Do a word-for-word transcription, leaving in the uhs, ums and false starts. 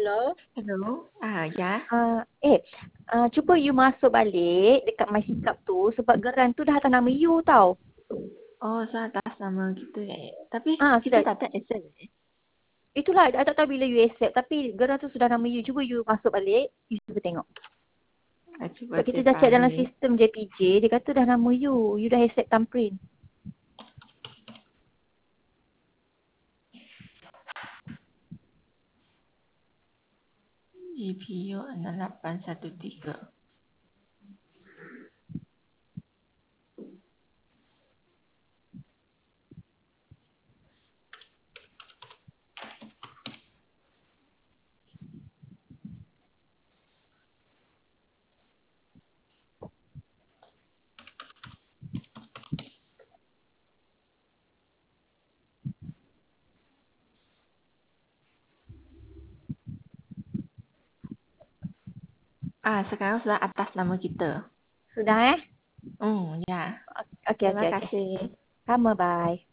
Hello. Hello. Ah, ya. Uh, eh, uh, cuba you masuk balik dekat MySikap tu sebab geran tu dah atas nama you tau. Oh, saya atas nama kita eh. Tapi Ah, kita sudah. tak ada access eh. Itulah, I tak tahu bila you accept. Tapi geran tu sudah nama you. Cuba you masuk balik. You cuba tengok. Ah, cuba Sebab kita saya dah check dalam balik. sistem J P J. Dia kata dah nama you. You dah accept thumbprint. G P U enam lapan satu tiga. Ah, sekarang sudah atas nama kita. Sudah eh? Hmm, ya. Okey, Terima okey, okey. kasih. Sama, bye.